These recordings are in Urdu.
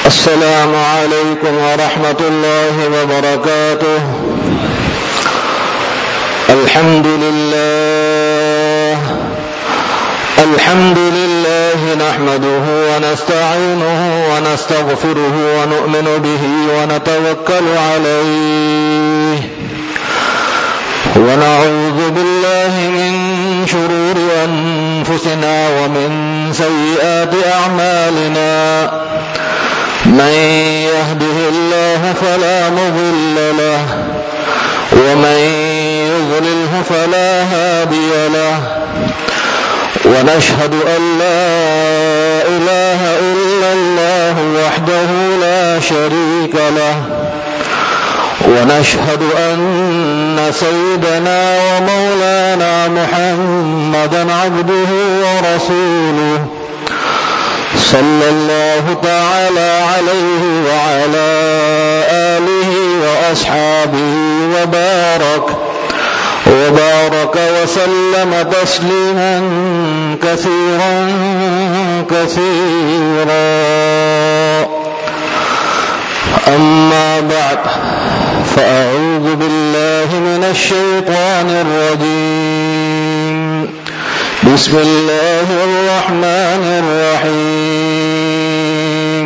السلام عليكم ورحمة الله وبركاته. الحمد لله نحمده ونستعينه ونستغفره ونؤمن به ونتوكل عليه ونعوذ بالله من شرور أنفسنا ومن سيئات أعمالنا. من يهده الله فلا مضل له ومن يضلله فلا هادي له. ونشهد أن لا إله إلا الله وحده لا شريك له. ونشهد أن سيدنا ومولانا محمدا عبده ورسوله صلى الله تعالى عليه وعلى آله وأصحابه وبارك وسلم تسليما كثيرا أما بعد، فأعوذ بالله من الشيطان الرجيم. بسم الله الرحمن الرحيم.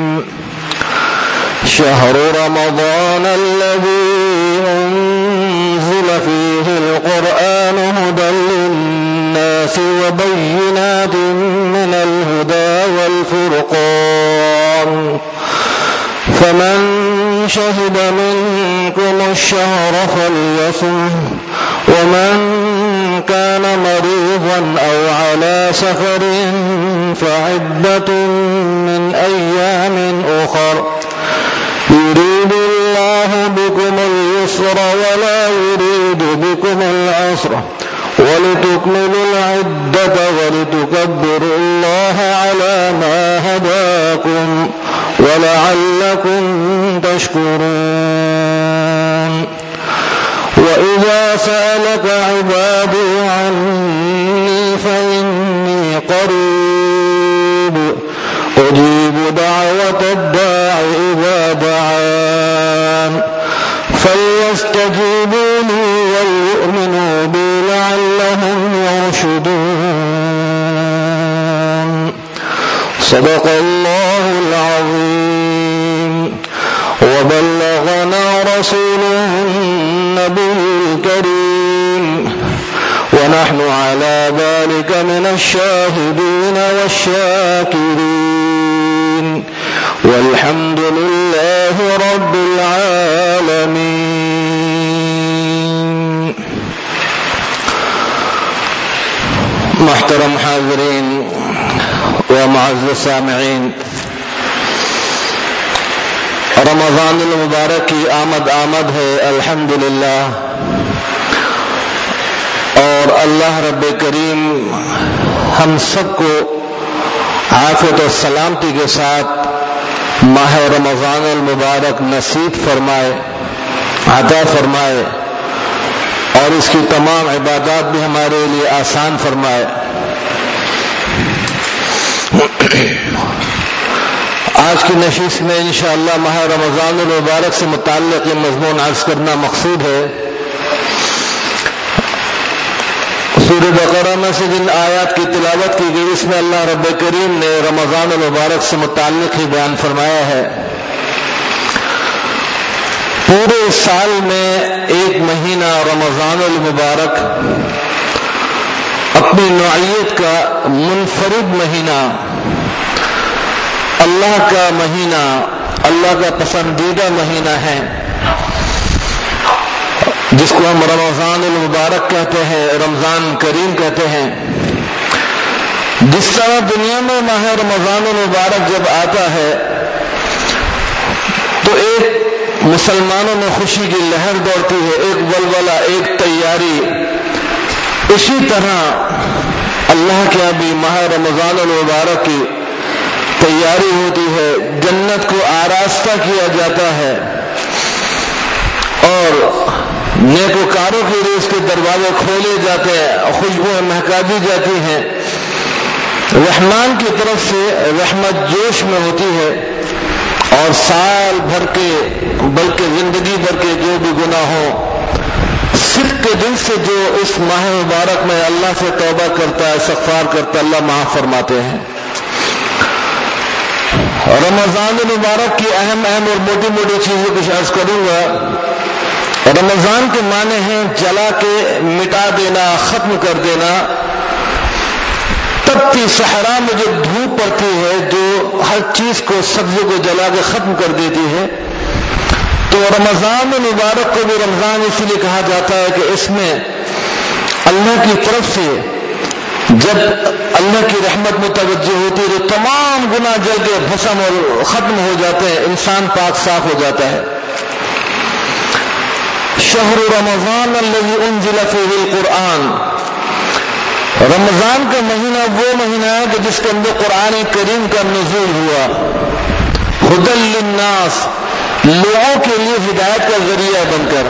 شهر رمضان الذي أنزل فيه القرآن هدى للناس وبينات من الهدى والفرقان، فمن شهد منكم الشهر فليصمه، ومن كان مريضا أو على سفر فعدة من أيام أخر، يريد الله بكم اليسر ولا يريد بكم العسر، ولتكملوا العدة ولتكبروا الله على ما هداكم ولعلكم تشكرون. وإذا سألك عبادي عني فإني قريب أجيب دعوة الداع إذا دعان، فليستجيبوا لي وليؤمنوا بي لعلهم يرشدون. صدق الله العظيم. وبلغنا رسوله النبي الكريم، ونحن على ذلك من الشاهدين والشاكرين، والحمد لله رب العالمين. محترم حاضرین و معزز سامعین، رمضان المبارک کی آمد ہے الحمدللہ، اور اللہ رب کریم ہم سب کو عافیت و سلامتی کے ساتھ ماہ رمضان المبارک نصیب فرمائے، عطا فرمائے، اور اس کی تمام عبادات بھی ہمارے لیے آسان فرمائے۔ آج کی نشست میں انشاءاللہ ماہ رمضان المبارک سے متعلق یہ مضمون عرض کرنا مقصود ہے۔ سورہ بقرہ میں سے جن آیات کی تلاوت کی گئی، اس میں اللہ رب کریم نے رمضان المبارک سے متعلق ہی بیان فرمایا ہے۔ پورے سال میں ایک مہینہ رمضان المبارک اپنی نوعیت کا منفرد مہینہ، اللہ کا مہینہ، اللہ کا پسندیدہ مہینہ ہے، جس کو ہم رمضان المبارک کہتے ہیں، رمضان کریم کہتے ہیں۔ جس طرح دنیا میں ماہ رمضان المبارک جب آتا ہے تو ایک مسلمانوں میں خوشی کی لہر دوڑتی ہے، ایک ولولہ، ایک تیاری، اسی طرح اللہ کے بھی ماہ رمضان المبارک کی تیاری ہوتی ہے، جنت کو آراستہ کیا جاتا ہے، اور نیکوکاروں کے لیے اس کے دروازے کھولے جاتے ہیں، خوشبوئیں مہکا دی جاتی ہیں، رحمان کی طرف سے رحمت جوش میں ہوتی ہے، اور سال بھر کے بلکہ زندگی بھر کے جو بھی گناہ ہوں، صدق کے دل سے جو اس ماہ مبارک میں اللہ سے توبہ کرتا ہے، استغفار کرتا ہے، اللہ معاف فرماتے ہیں۔ رمضان المبارک کی اہم اور موٹی موٹی چیزیں کچھ عرض کروں گا۔ رمضان کے معنی ہیں جلا کے مٹا دینا، ختم کر دینا۔ تپتی صحرا میں جو دھوپ پڑتی ہے، جو ہر چیز کو، سبزی کو جلا کے ختم کر دیتی ہے، تو رمضان المبارک کو بھی رمضان اسی لیے کہا جاتا ہے کہ اس میں اللہ کی طرف سے جب اللہ کی رحمت متوجہ ہوتی ہے تو تمام گناہ جل کے بھسم اور ختم ہو جاتے ہیں، انسان پاک صاف ہو جاتا ہے۔ شہر رمضان الذی انزل فیہ القرآن، رمضان کا مہینہ وہ مہینہ ہے کہ جس کے اندر قرآن کریم کا نزول ہوا۔ ہدی للناس، لوگوں کے لیے ہدایت کا ذریعہ بن کر،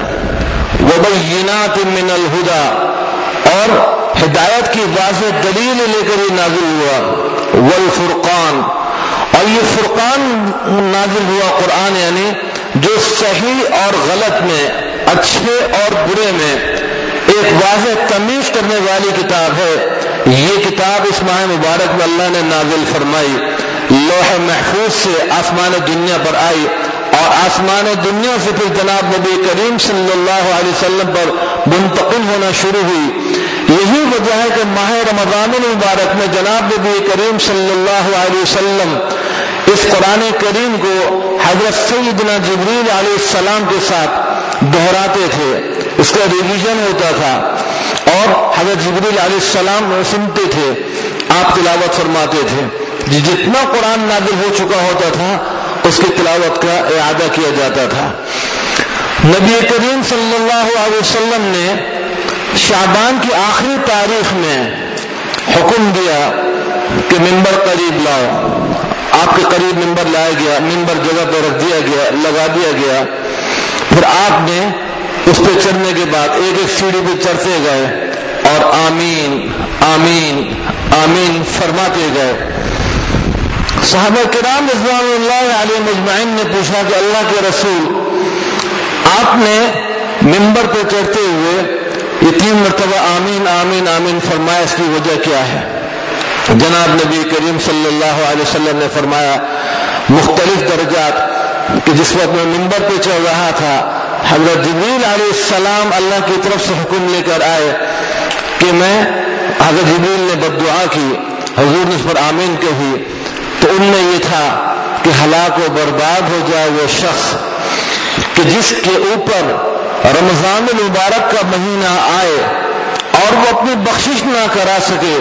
وبینات من الہدی، اور ہدایت کی واضح دلیل لے کر یہ نازل ہوا۔ والفرقان، اور یہ فرقان نازل ہوا قرآن، یعنی جو صحیح اور غلط میں، اچھے اور برے میں ایک واضح تمیز کرنے والی کتاب ہے۔ یہ کتاب اس ماہ مبارک میں اللہ نے نازل فرمائی، لوح محفوظ سے آسمان دنیا پر آئی، اور آسمان دنیا سے پھر جناب نبی کریم صلی اللہ علیہ وسلم پر منتقل ہونا شروع ہوئی۔ یہی وجہ ہے کہ ماہ رمضان المبارک میں جناب نبی کریم صلی اللہ علیہ وسلم اس قرآن کریم کو حضرت سیدنا جبریل علیہ السلام کے ساتھ دہراتے تھے، اس کا ریویژن ہوتا تھا، اور حضرت جبریل علیہ السلام سنتے تھے، آپ تلاوت فرماتے تھے۔ جتنا قرآن نازل ہو چکا ہوتا تھا اس کی تلاوت کا اعادہ کیا جاتا تھا۔ نبی کریم صلی اللہ علیہ وسلم نے شعبان کی آخری تاریخ میں حکم دیا کہ ممبر قریب لاؤ۔ آپ کے قریب ممبر لایا گیا، ممبر جگہ پر رکھ دیا گیا، لگا دیا گیا۔ پھر آپ نے اس پہ چڑھنے کے بعد ایک ایک سیڑھی پہ چڑھتے گئے اور آمین آمین آمین فرماتے گئے۔ صحابہ کرام رضوان اللہ علیہ مجمعین نے پوچھا کہ اللہ کے رسول، آپ نے ممبر پہ چڑھتے ہوئے یہ 3 مرتبہ آمین آمین آمین فرمایا، اس کی وجہ کیا ہے؟ جناب نبی کریم صلی اللہ علیہ وسلم نے فرمایا مختلف درجات کہ جس وقت میں ممبر پہ چڑھ رہا تھا، حضرت جبریل علیہ السلام اللہ کی طرف سے حکم لے کر آئے کہ میں، حضرت جبریل نے بد دعا کی، حضور نے اس پر آمین کہی، تو ان میں یہ تھا کہ ہلاک و برباد ہو جائے وہ شخص کہ جس کے اوپر رمضان المبارک کا مہینہ آئے اور وہ اپنی بخشش نہ کرا سکے،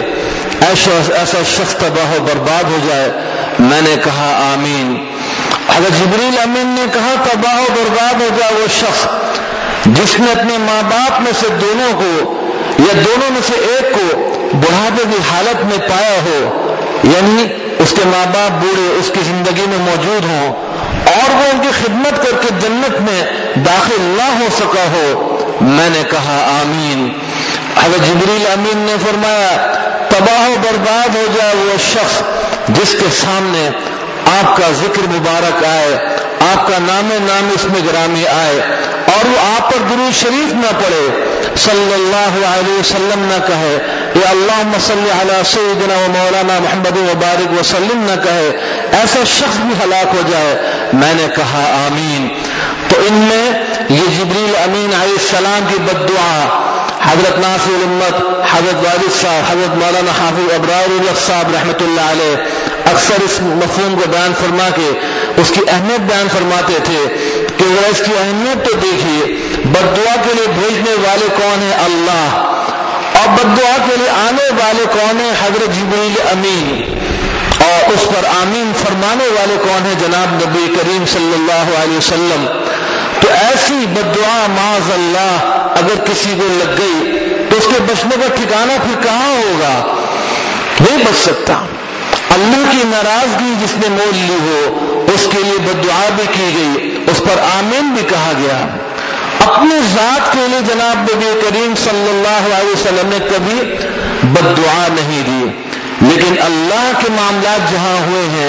ایسا شخص تباہ و برباد ہو جائے۔ میں نے کہا آمین۔ حضرت جبریل امین نے کہا تباہ و برباد ہو جائے وہ شخص جس نے اپنے ماں باپ میں سے دونوں کو یا دونوں میں سے ایک کو بڑھاپے کی حالت میں پایا ہو، یعنی اس کے ماں باپ بوڑھے اس کی زندگی میں موجود ہوں اور وہ ان کی خدمت کر کے جنت میں داخل نہ ہو سکا ہو۔ میں نے کہا آمین۔ حضرت جبریل امین نے فرمایا تباہ و برباد ہو جائے وہ شخص جس کے سامنے آپ کا ذکر مبارک آئے، آپ کا نام اس میں گرامی آئے اور وہ آپ پر درود شریف نہ پڑھے، صلی اللہ علیہ وسلم نہ کہے، یا اللہم صلی علی سیدنا و مولانا محمد وبارک وسلم نہ کہے، ایسا شخص بھی ہلاک ہو جائے۔ میں نے کہا آمین۔ تو ان میں یہ جبریل امین علیہ السلام کی بد دعا، حضرت ناصر الامت، حضرت والد صاحب، حضرت مولانا حافظ ابرار الحق صاحب رحمۃ اللہ علیہ اکثر اس مفہوم کو بیان فرما کے اس کی اہمیت بیان فرماتے تھے کہ وہ اس کی اہمیت تو دیکھیے، بد دعا کے لیے بھیجنے والے کون ہیں؟ اللہ، اور بد دعا کے لیے آنے والے کون ہیں؟ حضرت جبریل امین، اور اس پر آمین فرمانے والے کون ہیں؟ جناب نبی کریم صلی اللہ علیہ وسلم۔ تو ایسی بد دعا معاذ اللہ اگر کسی کو لگ گئی تو اس کے بچنے کا ٹھکانہ پھر کہاں ہوگا؟ نہیں بچ سکتا۔ اللہ کی ناراضگی جس نے مول لی ہو اس کے لیے بد دعا بھی کی گئی، اس پر آمین بھی کہا گیا۔ اپنی ذات کے لیے جناب نبی کریم صلی اللہ علیہ وسلم نے کبھی بد دعا نہیں دی، لیکن اللہ کے معاملات جہاں ہوئے ہیں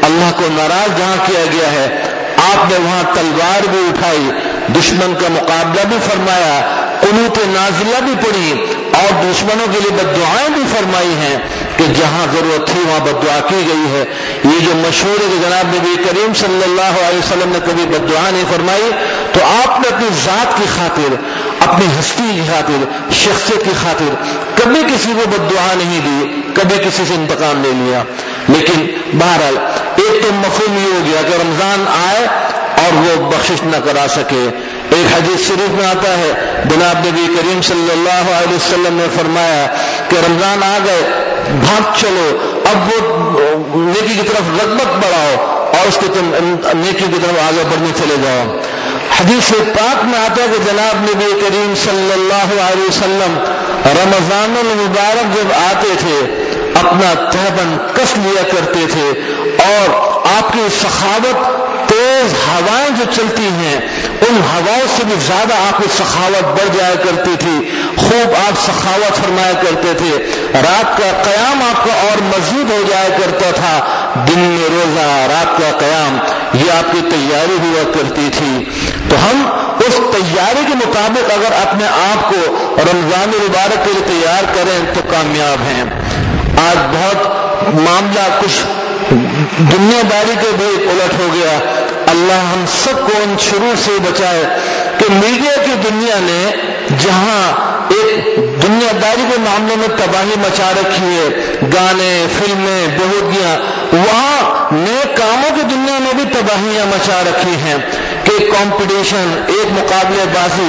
اللہ کو ناراض جہاں کیا گیا ہے آپ نے وہاں تلوار بھی اٹھائی، دشمن کا مقابلہ بھی فرمایا، قنوت نازلہ بھی پڑھی اور دشمنوں کے لیے بددعائیں بھی فرمائی ہیں کہ جہاں ضرورت تھی وہاں بددعا کی گئی ہے۔ یہ جو مشہور ہے کہ جناب نبی کریم صلی اللہ علیہ وسلم نے کبھی بددعا نہیں فرمائی، تو آپ نے اپنی ذات کی خاطر، اپنی ہستی کی خاطر، شخصیت کی خاطر کبھی کسی کو بددعا نہیں دی، کبھی کسی سے انتقام نہیں لیا۔ لیکن بہرحال ایک تو مفہوم یہ ہو گیا کہ رمضان آئے اور وہ بخشش نہ کرا سکے۔ ایک حدیث شریف میں آتا ہے جناب نبی کریم صلی اللہ علیہ وسلم نے فرمایا کہ رمضان آ گئے، بھاگ چلو، اب وہ نیکی کی طرف رغبت بڑھاؤ اور اس کی نیکی کی طرف آگے بڑھنے چلے جاؤ۔ حدیث پاک میں آتا ہے کہ جناب نبی کریم صلی اللہ علیہ وسلم رمضان المبارک جب آتے تھے اپنا تہبند کس لیا کرتے تھے اور آپ کی سخاوت، تیز ہوائیں جو چلتی ہیں ان ہواؤں سے بھی زیادہ آپ کی سخاوت بڑھ جایا کرتی تھی، خوب آپ سخاوت فرمایا کرتے تھے، رات کا قیام آپ کا اور مزید ہو جایا کرتا تھا، دن میں روزہ، رات کا قیام، یہ آپ کی تیاری ہوا کرتی تھی۔ تو ہم اس تیاری کے مطابق اگر اپنے آپ کو رمضان المبارک کے لیے تیار کریں تو کامیاب ہیں۔ آج بہت معاملہ کچھ دنیا داری کے بھی الٹ ہو گیا۔ اللہ ہم سب کو ان شرور سے بچائے کہ میڈیا کی دنیا نے جہاں ایک دنیا داری کے معاملے میں تباہی مچا رکھی ہے، گانے، فلمیں، بہودیاں، وہاں نیک کاموں کی دنیا میں بھی تباہیاں مچا رکھی ہیں کہ کمپٹیشن، ایک مقابلے بازی،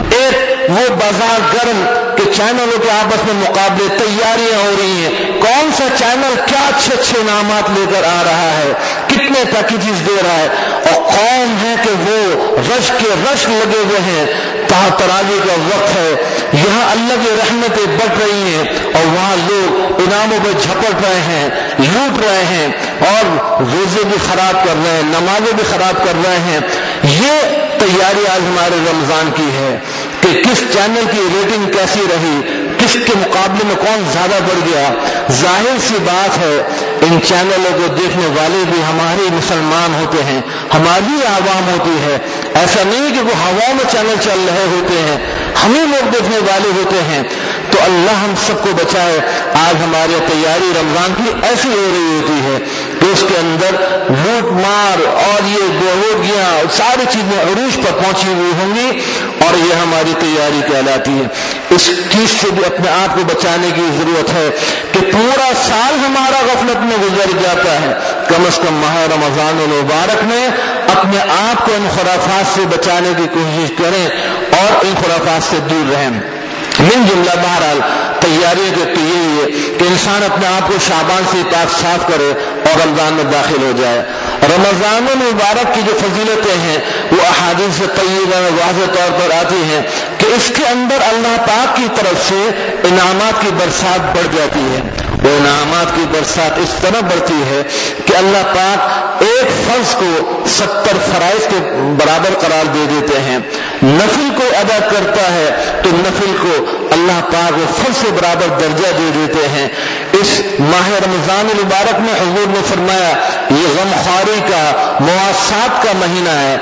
ایک وہ بازار گرم کہ چینلوں کے آپس میں مقابلے، تیاریاں ہو رہی ہیں، کون سا چینل کیا اچھے اچھے انعامات لے کر آ رہا ہے، کتنے پیکیجز دے رہا ہے، اور قوم ہے کہ وہ رش کے رش لگے ہوئے ہیں۔ تراویح کا وقت ہے، یہاں اللہ کی رحمتیں بڑھ رہی ہیں اور وہاں لوگ انعاموں پہ جھپٹ رہے ہیں، لوٹ رہے ہیں اور روزے بھی خراب کر رہے ہیں، نمازیں بھی خراب کر رہے ہیں۔ یہ تیاری آج ہمارے رمضان کی ہے کہ کس چینل کی ریٹنگ کیسی رہی، کس کے مقابلے میں کون زیادہ بڑھ گیا۔ ظاہر سی بات ہے ان چینلوں کو دیکھنے والے بھی ہمارے مسلمان ہوتے ہیں، ہماری عوام ہوتی ہے، ایسا نہیں کہ وہ ہوا میں چینل چل رہے ہوتے ہیں، ہمیں لوگ دیکھنے والے ہوتے ہیں۔ تو اللہ ہم سب کو بچائے، آج ہماری تیاری رمضان کی ایسی ہو رہی ہوتی ہے کہ اس کے اندر لوٹ مار اور یہ بہودیاں ساری چیزیں عروج پر پہنچی ہوئی ہوں گی اور یہ ہماری تیاری کہلاتی ہے۔ اس چیز سے بھی اپنے آپ کو بچانے کی ضرورت ہے کہ پورا سال ہمارا غفلت میں گزر جاتا ہے، کم از کم ماہ رمضان المبارک میں اپنے آپ کو ان خرافات سے بچانے کی کوشش کریں اور ان خرافات سے دور رہیں۔ من جملہ بہرحال تیاری کے تو یہی ہے کہ انسان اپنے آپ کو شعبان سے پاک صاف کرے اور رمضان میں داخل ہو جائے۔ رمضان المبارک کی جو فضیلتیں ہیں وہ احادیث طیبہ میں واضح طور پر آتی ہیں کہ اس کے اندر اللہ پاک کی طرف سے انعامات کی برسات بڑھ جاتی ہے۔ وہ انعامات کی برسات اس طرح بڑھتی ہے کہ اللہ پاک ایک فرض کو 70 فرائض کے برابر قرار دے دیتے ہیں۔ نفل کو ادا کرتا ہے تو نفل کو اللہ پاک وہ فرض سے برابر درجہ دے دیتے ہیں۔ اس ماہ رمضان المبارک میں حضور نے فرمایا یہ غمخواری کا، مواسات کا مہینہ ہے۔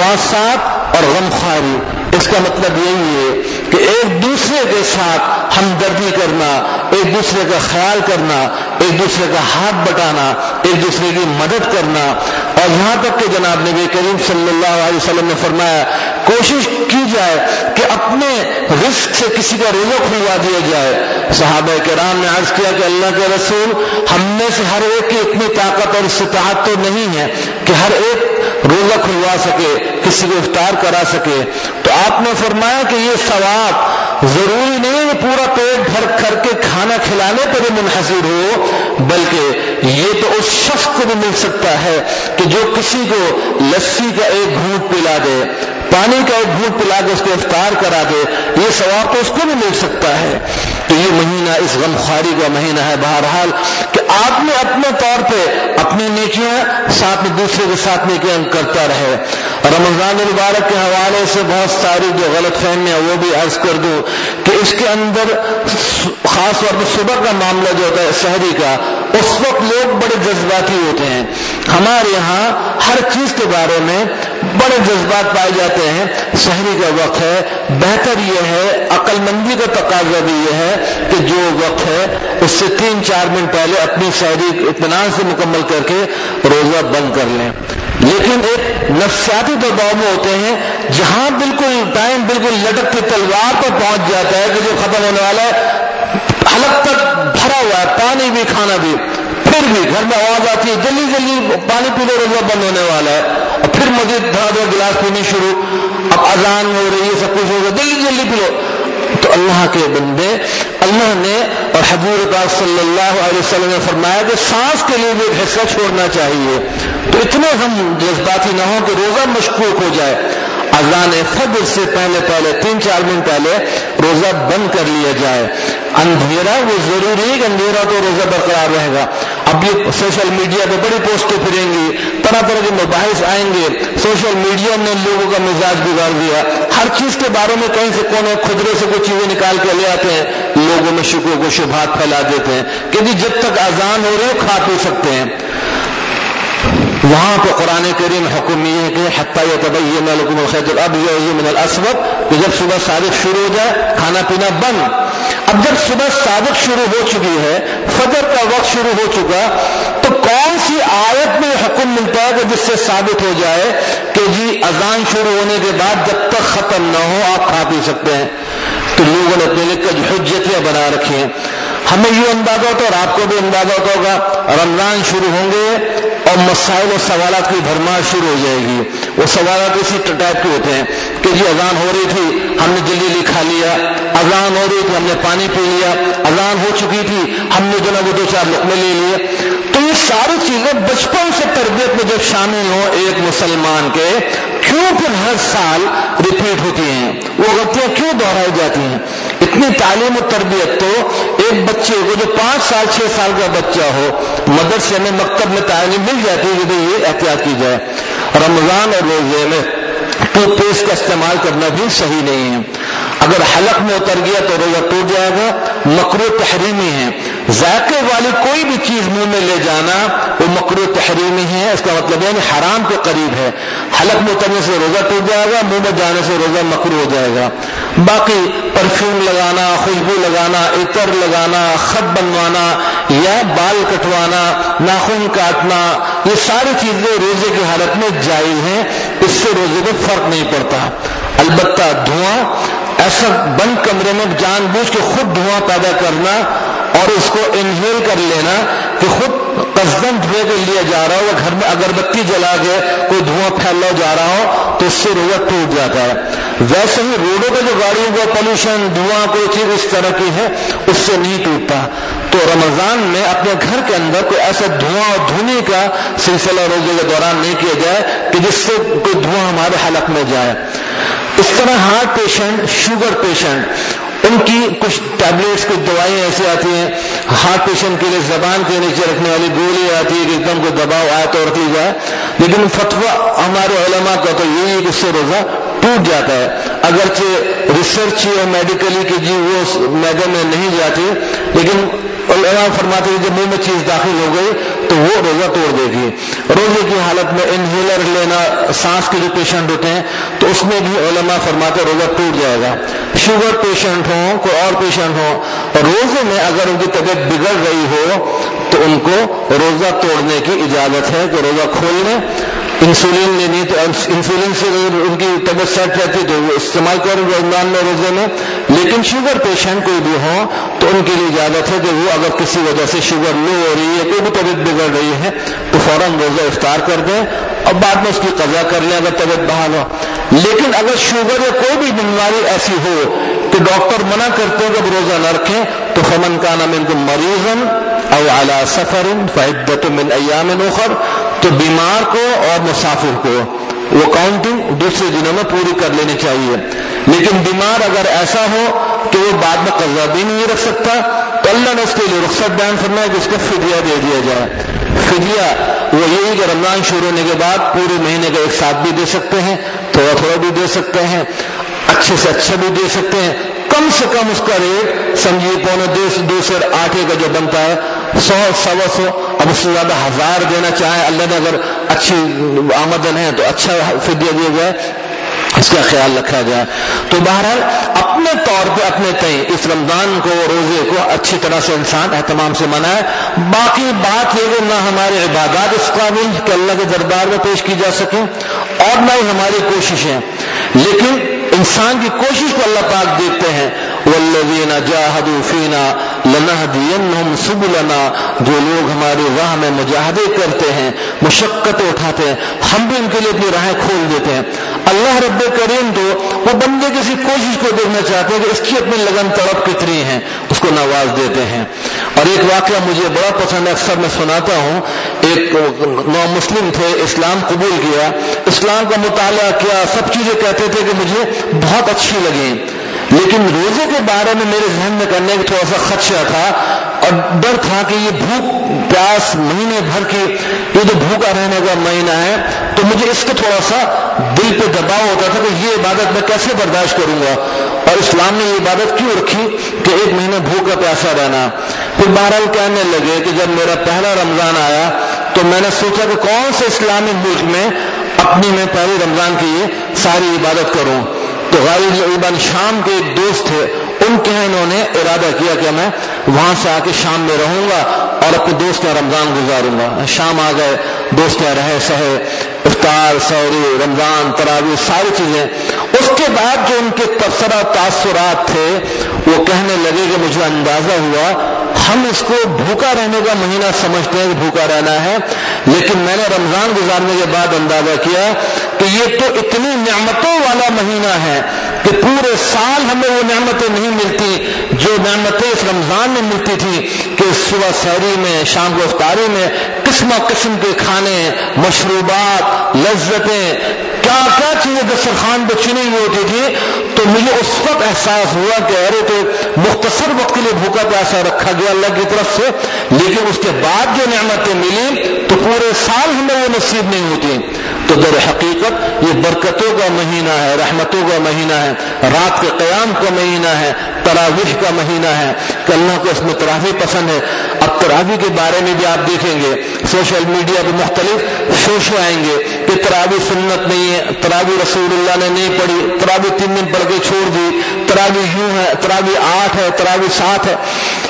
مواسات اور غمخواری، اس کا مطلب یہی ہے کہ ایک دوسرے کے ساتھ ہمدردی کرنا، ایک دوسرے کا خیال کرنا، ایک دوسرے کا ہاتھ بٹانا، ایک دوسرے کی مدد کرنا، اور یہاں تک کہ جناب نبی کریم صلی اللہ علیہ وسلم نے فرمایا کوشش کی جائے کہ اپنے رزق سے کسی کا رزق کھلوا دیا جائے۔ صحابہ کرام نے عرض کیا کہ اللہ کے رسول، ہم میں سے ہر ایک کی اتنی طاقت اور استطاعت تو نہیں ہے کہ ہر ایک روزہ کھلوا سکے، کسی کو افطار کرا سکے۔ تو آپ نے فرمایا کہ یہ ثواب ضروری نہیں ہے پورا پیٹ بھر کر کے کھانا کھلانے پر ہی منحصر ہو، بلکہ یہ تو اس شخص کو بھی مل سکتا ہے کہ جو کسی کو لسی کا ایک گھونٹ پلا دے، پانی کا ایک گھونٹ پلا کے اس کو افطار کرا دے، یہ ثواب تو اس کو بھی مل سکتا ہے۔ تو یہ مہینہ اس غمخواری کا مہینہ ہے۔ بہرحال کہ آدمی اپنے طور پہ اپنی نیکیاں ساتھ میں دوسرے کے ساتھ نیکیاں کرتا رہے. رمضان المبارک کے حوالے سے بہت ساری جو غلط فہمیاں وہ بھی عرض کر دوں کہ اس کے اندر خاص طور پر صبح کا معاملہ جو ہوتا ہے سحری کا، اس وقت لوگ بڑے جذباتی ہوتے ہیں. ہمارے یہاں ہر چیز کے بارے میں بڑے جذبات پائے جاتے ہیں. سحری کا وقت ہے، بہتر یہ ہے، عقل مندی کا تقاضا بھی یہ ہے کہ جو وقت ہے اس سے 3-4 منٹ پہلے اپنی سحری اطمینان سے مکمل کر کے روزہ بند کر لیں. لیکن ایک نفسیاتی دباؤ میں ہوتے ہیں جہاں بالکل ٹائم بالکل لٹک کے تلوار پر پہنچ جاتا ہے کہ جو ختم ہونے والا ہے، حلق تک بھرا ہوا ہے، پانی بھی کھانا بھی، پھر بھی گھر میں آواز آتی ہے جلدی جلدی پانی پی لو روزہ بند ہونے والا ہے، اور پھر مزید دھڑا گلاس پینی شروع، اب اذان ہو رہی ہے، سب کچھ ہوگا، جلدی جلدی پی لو. تو اللہ کے بندے، اللہ نے اور حضور پاک صلی اللہ علیہ وسلم نے فرمایا کہ سانس کے لیے بھی ایک حصہ چھوڑنا چاہیے. تو اتنے ہم جذباتی نہ ہوں کہ روزہ مشکوک ہو جائے. اذان فجر سے پہلے 3-4 منٹ پہلے روزہ بند کر لیا جائے. اندھیرا وہ ضروری ہے کہ اندھیرا تو روزہ برقرار رہے گا. اب یہ سوشل میڈیا پہ بڑی پوسٹیں پھریں گی، طرح طرح کے مباحث آئیں گے. سوشل میڈیا نے لوگوں کا مزاج بگاڑ دیا. ہر چیز کے بارے میں کہیں سے کونے خدرے سے کوئی چیزیں نکال کے لے آتے ہیں، لوگوں میں شکوک و شبہات پھیلا دیتے ہیں کہ جب تک اذان ہو رہی ہے کھا پی سکتے ہیں. وہاں پہ قرآن کریم حکم یہ ہے کہ حتی یتبین لکم الخیط الابیض من الاسود، کہ جب صبح صادق شروع ہو جائے کھانا پینا بند. اب جب صبح صادق شروع ہو چکی ہے، فجر کا وقت شروع ہو چکا، تو کون سی آیت میں حکم ملتا ہے کہ جس سے ثابت ہو جائے کہ جی اذان شروع ہونے کے بعد جب تک ختم نہ ہو آپ کھا پی سکتے ہیں؟ تو لوگوں نے اپنے لیے حجتیاں بنا رکھی ہیں. ہمیں یہ اندازہ ہوتا ہے اور آپ کو بھی اندازہ ہوتا ہوگا، رمضان شروع ہوں گے اور مسائل و سوالات کی بھرمار شروع ہو جائے گی. وہ سوالات اسی ٹائپ کے ہوتے ہیں کہ جی اذان ہو رہی تھی ہم نے جلدی کھا لیا، اذان ہو رہی تھی ہم نے پانی پی لیا، اذان ہو چکی تھی ہم نے جو نا وہ 2-4 لقمے لے لیے. تو یہ ساری چیزیں بچپن سے تربیت میں جب شامل ہوں ایک مسلمان کے، کیوں پھر ہر سال ریپیٹ ہوتی ہیں؟ وہ غلطیاں کیوں دہرائی جاتی ہیں؟ اتنی تعلیم و تربیت تو ایک بچے کو جو 5-6 سال کا بچہ ہو مدرسے میں مکتب میں تعلیم مل جاتی ہے کہ یہ احتیاط کی جائے. رمضان اور روزے میں ٹوتھ پیسٹ کا استعمال کرنا بھی صحیح نہیں ہے. اگر حلق میں اتر گیا تو روزہ ٹوٹ جائے گا. مکروہ تحریمی ہے. ذائقے والی کوئی بھی چیز منہ میں لے جانا وہ مکروہ تحریمی ہے. اس کا مطلب ہے حرام کے قریب ہے. حلق میں اترنے سے روزہ ٹوٹ جائے گا، منہ میں جانے سے روزہ مکروہ ہو جائے گا. باقی پرفیوم لگانا، خوشبو لگانا، عطر لگانا، خط بنوانا یا بال کٹوانا، ناخن کاٹنا، یہ ساری چیزیں روزے کی حالت میں جائز ہیں. اس سے روزے میں فرق نہیں پڑتا. البتہ دھواں، ایسا بند کمرے میں جان بوجھ کے خود دھواں پیدا کرنا اور اس کو انہیل کر لینا کہ خود قصدن دھوئے کے لیا جا رہا ہو، یا گھر میں اگربتی جلا کے کوئی دھواں پھیلا جا رہا ہو تو اس سے روزہ ٹوٹ جاتا ہے. ویسے ہی روڈوں پہ جو گاڑیوں کا پولوشن، دھواں، کوئی چیز اس طرح کی ہے اس سے نہیں ٹوٹتا. تو رمضان میں اپنے گھر کے اندر کوئی ایسا دھواں اور دھونے کا سلسلہ روزے کے دوران نہیں کیا جائے کہ جس سے کوئی دھواں ہمارے حلق میں جائے. اس طرح ہارٹ پیشنٹ، شوگر پیشنٹ، ان کی کچھ ٹیبلیٹس، کچھ دوائیں ایسی آتی ہیں. ہارٹ پیشنٹ کے لیے زبان کے نیچے رکھنے والی گولی آتی ہے کہ ایک دم کو دباؤ آئے تو رکھ لی جائے. لیکن فتویٰ ہمارے علماء کا تو یہی ہے کہ اس سے روزہ ٹوٹ جاتا ہے. اگرچہ ریسرچ اور میڈیکلی کہ جی وہ معدے میں نہیں جاتی، لیکن علماء فرماتے ہیں جب منہ میں چیز داخل ہو گئی تو وہ روزہ توڑ دے گی. روزے کی حالت میں انہیلر لینا، سانس کے جو پیشنٹ ہوتے ہیں تو اس میں بھی علماء فرماتے ہیں روزہ ٹوٹ جائے گا. شوگر پیشنٹ ہوں، کوئی اور پیشنٹ ہوں، روزے میں اگر ان کی طبیعت بگڑ رہی ہو تو ان کو روزہ توڑنے کی اجازت ہے کہ روزہ کھول لیں. انسولین لینی تو انسولین سے ان کی طبیعت سیٹ رہتی تو وہ استعمال کریں رمضان میں روزے میں. لیکن شوگر پیشنٹ کوئی بھی ہوں تو ان کے لیے اجازت ہے کہ وہ اگر کسی وجہ سے شوگر لو ہو رہی ہے، کوئی بھی طبیعت بگڑ رہی ہے تو فوراً روزہ افطار کر دیں اور بعد میں اس کی قضا کر لیں اگر طبیعت بحال ہو. لیکن اگر شوگر یا کوئی بھی بیماری ایسی ہو کہ ڈاکٹر منع کرتے ہیں کہ روزہ نہ رکھیں تو فمن کان منکم مریضا او علی سفر فعدۃ من ایام اخر، تو بیمار کو اور مسافر کو وہ काउंटिंग दूसरे दिनों में पूरी कर लेनी चाहिए। लेकिन बीमार अगर ऐसा हो कि वो बाद में कर्जा भी नहीं रख सकता तो अल्लाह ने उसके लिए रुख्सत बयान फरमाया कि उसको फिदिया दे दिया जाए। फिदिया वो यही कि रमजान शुरू होने के बाद पूरे महीने का एक साथ भी दे सकते हैं, थोड़ा थोड़ा भी दे सकते हैं, अच्छे से अच्छा भी दे सकते हैं। कम से कम उसका रेट समझिए 2 से 8 का जो बनता है 100 100 अब उससे ज्यादा 1000 देना चाहे, अल्लाह ने अगर अच्छी आमदन है तो अच्छा फिदिया दिया जाए, इसका ख्याल रखा जाए। तो बहरहाल अपने तौर पे अपने तय इस रमजान को रोजे को अच्छी तरह से इंसान एहतमाम से मनाए। बाकी बात ये कि ना हमारे इबादत इस काबिल कि अल्लाह के दरबार में पेश की जा सके और ना ही हमारी कोशिशें, लेकिन इंसान की कोशिश को अल्लाह पाक देखते हैं। वल्लज़ीना जाहदू फीना लनहदियन्नहुम सुबुलना, जो लोग हमारी राह में मुजाहदे करते हैं, मुशक्कतें उठाते हैं, हम भी उनके लिए अपनी राहें खोल देते हैं। अल्लाह रब्बे करीम तो वो बंदे किसी कोशिश को देखना चाहते हैं कि इसकी अपनी लगन तड़प कितनी है, उसको नवाज देते हैं। और एक वाकया मुझे बड़ा पसंद है, अक्सर मैं सुनाता हूं। एक नौ मुस्लिम थे, इस्लाम कबूल किया, इस्लाम का मुताला किया, सब चीजें कहते थे कि मुझे बहुत अच्छी लगी, लेकिन रोजे के बारे में मेरे जहन में करने का थोड़ा सा खदशा था और डर था कि ये भूख प्यास महीने भर की, ये जो भूखा रहने का महीना है, तो मुझे इसका थोड़ा सा दिल पे दबाव होता था कि ये इबादत मैं कैसे बर्दाश्त करूंगा, और इस्लाम ने ये इबादत क्यों रखी कि एक महीने भूखा प्यासा रहना। फिर बहरहाल कहने लगे कि जब मेरा पहला रमजान आया तो मैंने सोचा कि कौन से इस्लामी मुल्क में अपनी मैं पहले रमजान की ये सारी इबादत करूं। तो गालिबन शाम के एक दोस्त थे, उनके यहाँ इन्होंने इरादा किया कि मैं वहां से आके शाम में रहूंगा और अपने दोस्त के रमजान गुजारूंगा। शाम आ गए, दोस्त के रहे सहे, इफ्तार सहरी रमजान तरावी सारी चीजें। उसके बाद जो उनके तबसरा तासुरात थे वो कहने लगे कि मुझे अंदाजा हुआ हम इसको भूखा रहने का महीना समझते हैं कि भूखा रहना है, लेकिन मैंने रमजान गुजारने के बाद अंदाजा किया कि ये तो इतनी नेमतों वाला महीना है कि पूरे साल हमें वो नेमतें नहीं मिलती जो नेमतें इस रमजान में मिलती थी कि सुबह सहरी में शाम को इफ्तारी में किस्म किस्म के खाने, मशरूबात, लज्जतें, क्या क्या चीजें दस्तरखान पे चुनी हुई होती थी। तो मुझे उस वक्त एहसास हुआ कि अरे तो मुख्तसर वक्त के लिए भूखा प्यासा रखा गया अल्लाह की तरफ से, लेकिन उसके बाद जो नेमतें मिली तो पूरे साल हमें वो नसीब नहीं होती। तो दर हकीकत ये बरकतों का महीना है, रहमतों का महीना है, रात के क़याम का महीना है, तरावीह का महीना है कि अल्लाह को इसमें तरावीह पसंद है। अब तरावीह के बारे में भी आप देखेंगे सोशल मीडिया पर मुख्तलिफ शोशे आएंगे कि तरावीह सुन्नत नहीं है, तरावीह रसूलुल्लाह ने नहीं पढ़ी, तरावीह 3 दिन पढ़ के छोड़ दी, तरावीह यूं है, तरावीह 8 है, तरावीह 7 है।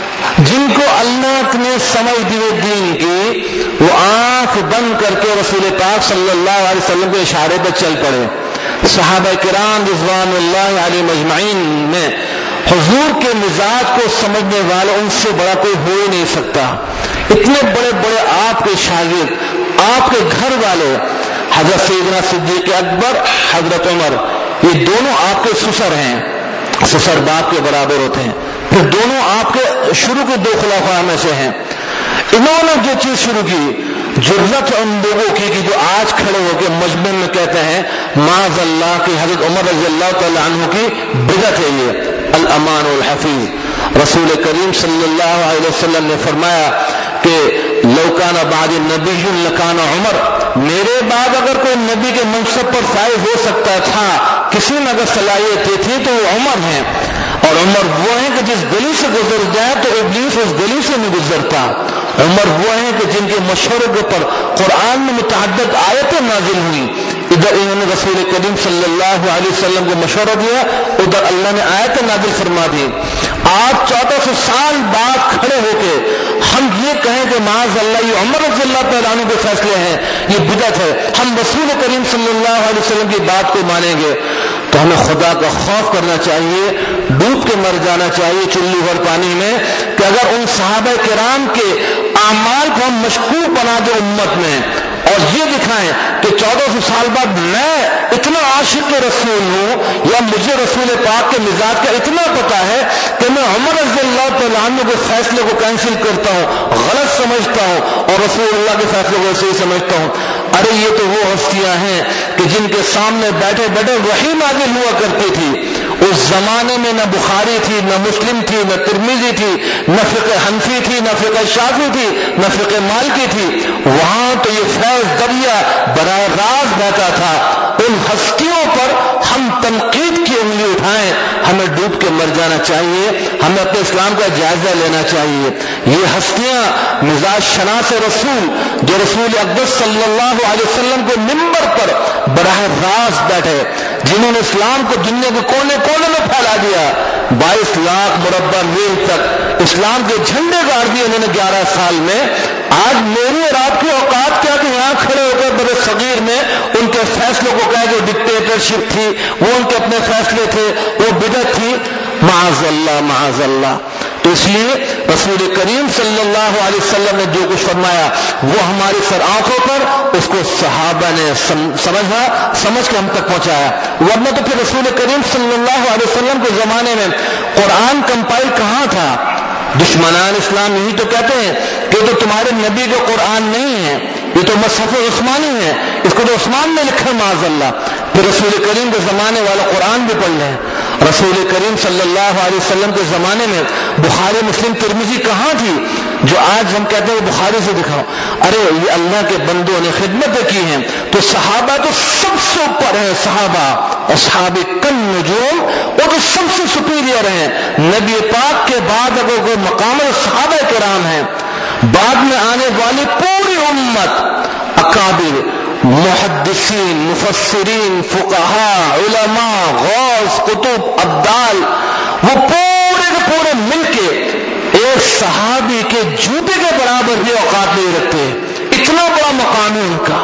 जिनको अल्लाह ने समझ दी दीन की वो आंख बंद करके रसूल पाक सल्लल्लाहु अलैहि वसल्लम के इशारे पर चल पड़े। सहाबा किराम रिज़वानुल्लाह अलैहिम अजमईन में हुजूर के मिजाज को समझने वाला उनसे बड़ा कोई हो ही नहीं सकता। इतने बड़े बड़े आपके शागिर्द, आपके घर वाले हजरत सैयदना सिद्दीक़ अकबर, हजरत उमर, ये दोनों आपके ससुर हैं, ससुर बाप के बराबर होते हैं। फिर दोनों आपके शुरू के 2 खुलाफा में से हैं। इन्होंने जो चीज शुरू की जुर्रत उन लोगों की कि जो आज खड़े होकर मजमे में कहते हैं माज़ल्लाह की हजरत उमर रज़ियल्लाहु तआला अन्हु की बिदअत है ये अल अमान वल हफीज। रसूल करीम सल्लल्लाहु अलैहि वसल्लम ने फरमाया कि लौकाना बाद नबी लकाना उमर, मेरे बाद अगर कोई नबी के मनसब पर फाइज हो सकता था, किसी में अगर सलाहियत थी तो वो उमर है। और उमर वो है कि जिस गली से गुजर जाए तो इब्लीस उस गली से नहीं गुजरता। उमर वो है कि जिनके मशवरे के ऊपर कुरान में मुतअद्दिद आयतें नाजिल हुई। इधर इन्होंने रसूल करीम सल्लल्लाहु अलैहि वसल्लम को मशवरा दिया, उधर अल्लाह ने आयतें नाजिल फरमा दी। आज 1400 साल बाद खड़े होके हम ये कहें कि माज़अल्लाह ये उमर रज़ियल्लाहु तआला अन्हु के फैसले हैं, ये बिदअत है, हम रसूल करीम सल्लल्लाहु अलैहि वसल्लम की बात को मानेंगे, तो हमें खुदा का खौफ करना चाहिए, डूब के मर जाना चाहिए चुल्ली भर पानी में कि अगर उन सहाबा किराम के आमाल को हम मशकूक बना दे उम्मत में और ये दिखाएं कि 1400 साल बाद मैं इतना आशिक रसूल हूं या मुझे रसूल पाक के मिजाज का इतना पता है कि मैं उमर रज़ियल्लाहु तआला अन्हु के फैसले को कैंसिल करता हूं, गलत समझता हूं और रसूलुल्लाह के फैसले को सही समझता हूं। अरे ये तो वो हस्तियां हैं कि جن کے سامنے بیٹھے بیٹھے وحی نازل ہوا کرتی تھی، اس زمانے میں نہ بخاری تھی، نہ مسلم تھی، نہ ترمذی تھی، نہ فقہ حنفی تھی، نہ فقہ شافعی تھی، نہ فقہ مالکی تھی. وہاں تو یہ فیض دریا براہ راست بہتا تھا. ان ہستیوں پر ہم تنقید کی انگلی اٹھائیں، ہمیں ڈوب کے مر جانا چاہیے، ہمیں اپنے اسلام کا جائزہ لینا چاہیے. یہ ہستیاں مزاج شناس رسول جو رسول اقدس صلی اللہ علیہ وسلم کو منبر پر براہ راست بیٹھے، جنہوں نے اسلام کو دنیا کے کونے کونے میں پھیلا دیا، 22 لاکھ مربع میل تک اسلام کے جھنڈے گاڑ دیے انہوں نے 11 سال میں. آج میری اور آپ کی اوقات کیا کہ یہاں کھڑے ہو کر بڑے صغیر میں ان کے فیصلوں کو کہا کہ ڈکٹیٹرشپ تھی، وہ ان کے اپنے فیصلے تھے، وہ بدعت تھی. معاذ اللہ معاذ اللہ. تو اس لیے رسول کریم صلی اللہ علیہ وسلم نے جو کچھ فرمایا وہ ہماری سر آنکھوں پر اس کو صحابہ نے سمجھ کے ہم تک پہنچایا. ورنہ تو پھر رسول کریم صلی اللہ علیہ وسلم کے زمانے میں قرآن کمپائل کہاں تھا؟ دشمنان اسلام یہی تو کہتے ہیں کہ تو تمہارے نبی کا قرآن نہیں ہے، یہ تو مصحف عثمانی ہے، اس کو تو عثمان نے لکھا معاذ اللہ. پھر رسول کریم کے زمانے والا قرآن بھی پڑھ لیں. رسول کریم صلی اللہ علیہ وسلم کے زمانے میں بخاری مسلم ترمذی کہاں تھی جو آج ہم کہتے ہیں بخاری سے دکھاؤ؟ ارے یہ اللہ کے بندوں نے خدمتیں کی ہیں. تو صحابہ تو سب سے اوپر ہیں، صحابہ اصحاب کن نجوم، وہ تو سب سے سپیریئر ہیں. نبی پاک کے بعد اگر کوئی مقام صحابہ کرام ہیں، بعد میں آنے والی پوری امت اکابر محدثین مفسرین فقہاء علماء غوث قطب ابدال، وہ پورے کے پورے مل کے ایک صحابی کے جوتے کے برابر بھی اوقات نہیں رکھتے. اتنا بڑا مقام ہے ان کا.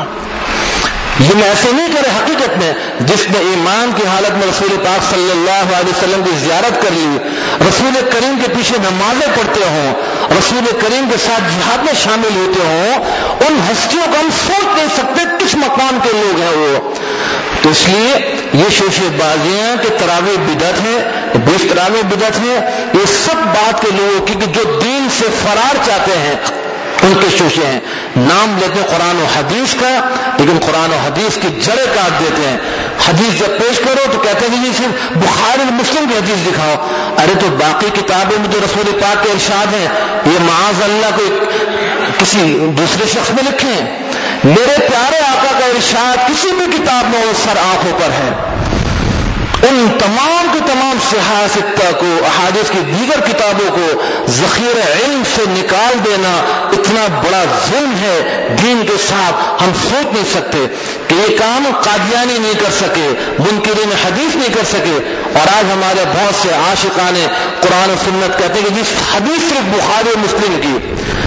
یہ میں ایسے نہیں کرے حقیقت میں جس نے ایمان کی حالت میں رسول پاک صلی اللہ علیہ وسلم کی زیارت کر لی، رسول کریم کے پیچھے نمازیں پڑھتے ہوں، رسول کریم کے ساتھ جہاد میں شامل ہوتے ہوں، ان ہستیوں کو ہم سوچ نہیں سکتے کس مقام کے لوگ ہیں وہ. تو اس لیے یہ شوشے بازیاں کہ تراویح بدعت ہے، بیس تراویح بدعت ہے، یہ سب بات کے لوگوں کی کہ جو دین سے فرار چاہتے ہیں ان کے شوشے ہیں. نام لیتے ہیں قرآن و حدیث کا، لیکن قرآن و حدیث کی جڑیں کاٹ دیتے ہیں. حدیث جب پیش کرو تو کہتے ہیں کہ صرف بخاری اور مسلم کی حدیث دکھاؤ. ارے تو باقی کتابوں میں جو رسول پاک کے ارشاد ہیں یہ معاذ اللہ کو کسی دوسرے شخص میں لکھے ہیں. میرے پیارے آقا کا ارشاد کسی بھی کتاب میں وہ سر آنکھوں پر ہے. ان تمام کے تمام صحاح ستہ کو، احادیث کی دیگر کتابوں کو ذخیرہ علم سے نکال دینا اتنا بڑا ظلم ہے دین کے ساتھ. ہم سوچ نہیں سکتے کہ یہ کام قادیانی نہیں کر سکے، منکرین حدیث نہیں کر سکے، اور آج ہمارے بہت سے عاشقان قرآن و سنت کہتے ہیں کہ جس حدیث صرف بخاری و مسلم کی.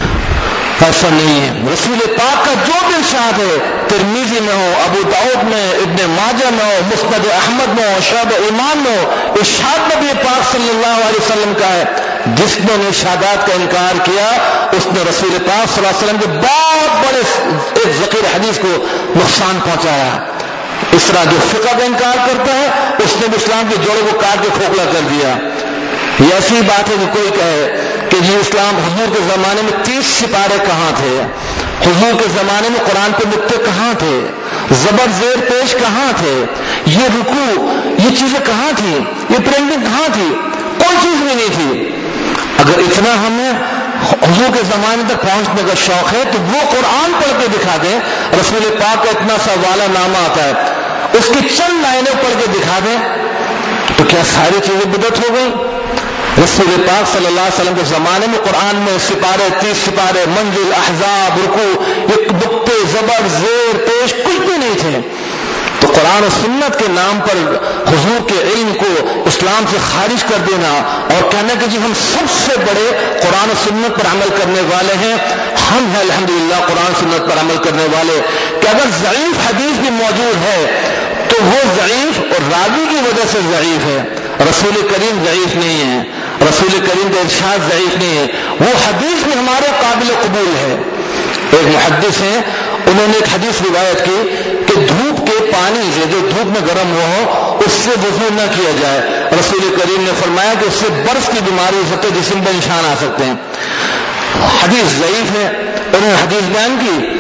ایسا نہیں ہے. رسول پاک کا جو بھی ارشاد ہے، ترمذی میں ہو، ابو داؤد میں، ابن ماجہ میں ہو، مسند احمد میں ہو، شعب ایمان میں ہو، ارشاد نبی پاک صلی اللہ علیہ وسلم کا ہے. جس نے ارشادات کا انکار کیا اس نے رسول پاک صلی اللہ علیہ وسلم کے بہت بڑے ایک ذکر حدیث کو نقصان پہنچایا. اس طرح جو فقہ کا انکار کرتا ہے اس نے اسلام کی جڑوں کو کاٹ کے کھوکھلا کر دیا. یہ ایسی بات ہے کہ کوئی کہے کہ یہ اسلام حضور کے زمانے میں 30 سپارے کہاں تھے، حضور کے زمانے میں قرآن کے نقطے کہاں تھے، زبر زیر پیش کہاں تھے، یہ رکوع یہ چیزیں کہاں تھی، یہ پرنٹنگ کہاں تھی؟ کوئی چیز بھی نہیں تھی. اگر اتنا ہمیں حضور کے زمانے تک پہنچنے کا شوق ہے تو وہ قرآن پڑھ کے دکھا دیں. رسول پاک کا اتنا سا والا نامہ آتا ہے، اس کی چند لائنیں پڑھ کے دکھا دیں تو کیا ساری چیزیں بدعت ہو گئی؟ رسول پاک صلی اللہ علیہ وسلم کے زمانے میں قرآن میں سپارے 30 سپارے منزل احزاب رکوع یہ نقطے زبر زیر پیش کچھ بھی نہیں تھے. تو قرآن و سنت کے نام پر حضور کے علم کو اسلام سے خارج کر دینا اور کہنا کہ جی ہم سب سے بڑے قرآن و سنت پر عمل کرنے والے ہیں. ہم ہیں الحمدللہ قرآن سنت پر عمل کرنے والے. کہ اگر ضعیف حدیث بھی موجود ہے تو وہ ضعیف اور راوی کی وجہ سے ضعیف ہے. رسول کریم ضعیف نہیں ہے، رسول کریم کا ارشاد ضعیف نہیں ہے، وہ حدیث بھی ہمارے قابل قبول ہے. ایک محدث ہیں انہوں نے ایک حدیث روایت کی کہ دھوپ کے پانی سے جو دھوپ میں گرم ہو اس سے وضو نہ کیا جائے. رسول کریم نے فرمایا کہ اس سے برف کی بیماری ہو سکتے، جسم پر نشان آ سکتے ہیں. حدیث ضعیف ہے. انہوں نے حدیث بیان کی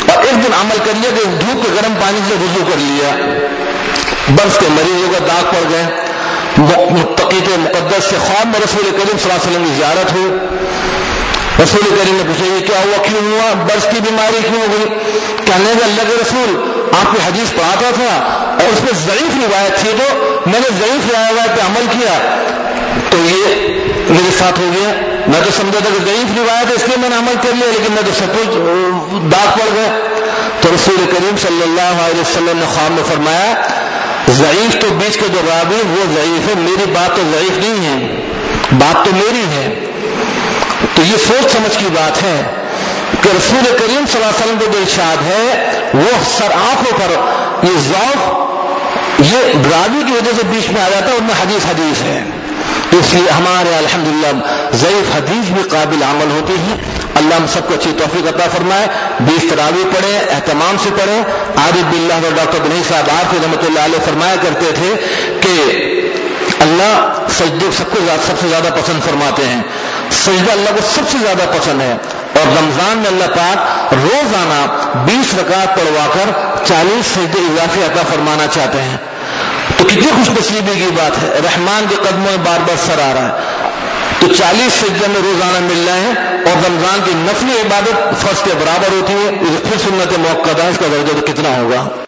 اور ایک دن عمل کر لیا کہ دھوپ کے گرم پانی سے وضو کر لیا، برس کے مریضوں کا داغ پڑ گئے، متقی کے مقدس سے خواب میں رسول کریم صلی اللہ علیہ وسلم کی زیارت ہوئی، رسول کریم نے پوچھا یہ کیا ہوا، کیوں ہوا، برس کی بیماری کیوں ہو گئی؟ کہنے لگے اللہ کے رسول آپ کی حدیث پڑھاتا تھا اور اس میں ضعیف روایت تھی تو میں نے ضعیف روایت پہ عمل کیا تو یہ میرے ساتھ ہو گیا، میں تو سمجھا تھا کہ ضعیف روایت ہے اس لیے میں نے عمل کر لیا، لیکن میں تو سب کچھ داغ پڑ گیا۔ تو رسول کریم صلی اللہ علیہ وسلم نے خواب میں فرمایا ضعیف تو بیچ کے جو راوی وہ ضعیف ہے، میری بات تو ضعیف نہیں ہے، بات تو میری ہے۔ تو یہ سوچ سمجھ کی بات ہے کہ رسول کریم صلی اللہ علیہ وسلم کو جو ارشاد ہے وہ سر آنکھوں پر یہ ذوق یہ راوی کی وجہ سے بیچ میں آ جاتا ہے، ان میں حدیث ہے، اس لیے ہمارے الحمدللہ ضعیف حدیث بھی قابل عمل ہوتی ہے۔ اللہ ہم سب کو اچھی توفیق عطا فرمائے، 20 تراویح پڑھیں، اہتمام سے پڑھیں۔ عارف باللہ اور ڈاکٹر بنی صاحب عارف رحمۃ اللہ علیہ فرمایا کرتے تھے کہ اللہ سجدے سب سے زیادہ پسند فرماتے ہیں، سجدہ اللہ کو سب سے زیادہ پسند ہے، اور رمضان میں اللہ پاک روزانہ 20 رکعت پڑھوا کر 40 سجدے اضافی عطا فرمانا چاہتے ہیں۔ تو کتنی خوش نصیبی کی بات ہے، رحمان کے قدموں میں بار بار سر آ رہا ہے، تو 40 سجدے میں روزانہ مل رہے ہیں، اور رمضان کی نفلی عبادت فرض کے برابر ہوتی ہے، پھر سنت موقع ہے، اس کا درجہ تو کتنا ہوگا۔